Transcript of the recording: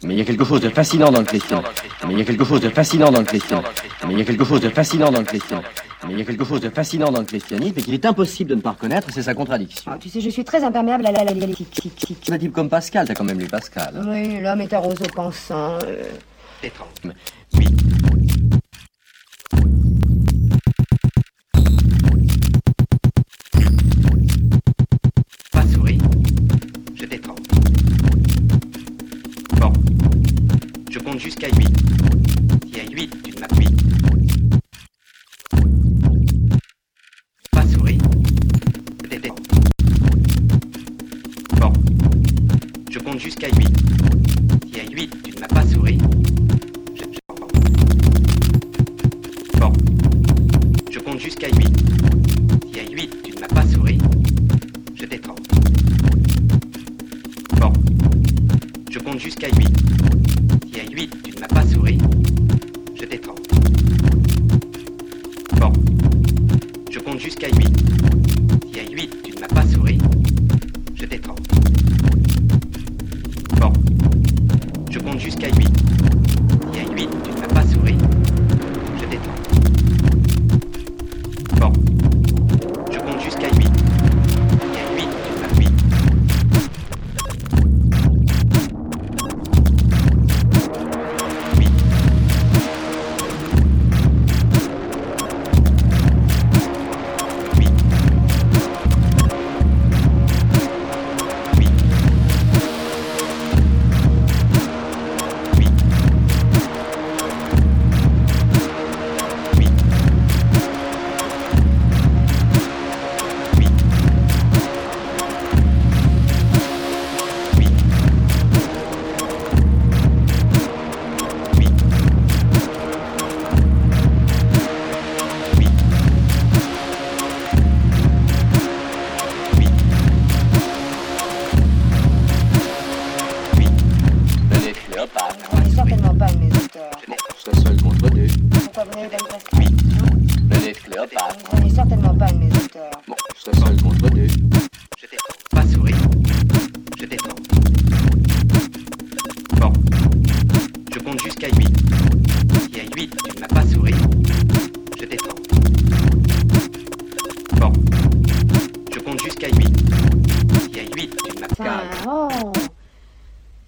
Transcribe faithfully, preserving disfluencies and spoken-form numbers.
Mais il y a quelque chose de fascinant dans le question. Mais il y a quelque chose de fascinant dans le question. Mais il y a quelque chose de fascinant dans le question. Mais il y a quelque chose de fascinant dans le christianisme et qu'il est impossible de ne pas reconnaître, c'est sa contradiction. Oh, tu sais, je suis très imperméable à la dialectique. Un type comme Pascal, t'as quand même lu Pascal. Hein. Oui, l'homme est un roseau pensant. Euh... Mais, oui. Pas souris, je t'étrangle. Bon, je compte jusqu'à huit. Si à huit, tu ne m'appuies. Pas souris, je t'étrangle. Bon, je compte jusqu'à huit. Si à huit, tu ne m'as pas souri, je t'étrangle. Bon, je compte jusqu'à huit. Si à huit, tu ne m'as pas souri, je t'étrangle. Bon, je compte jusqu'à huit. Si à huit, tu ne m'as pas souri, je t'étrangle. Bon, je compte jusqu'à huit. Si à huit, tu ne m'as pas souri, je t'étrangle. Bon, je compte jusqu'à huit. Si à huit, tu ne m'as pas souri, je t'étrangle. Bon, je compte jusqu'à huit. Si à huit, tu m'appuies. Alors, vous disiez ?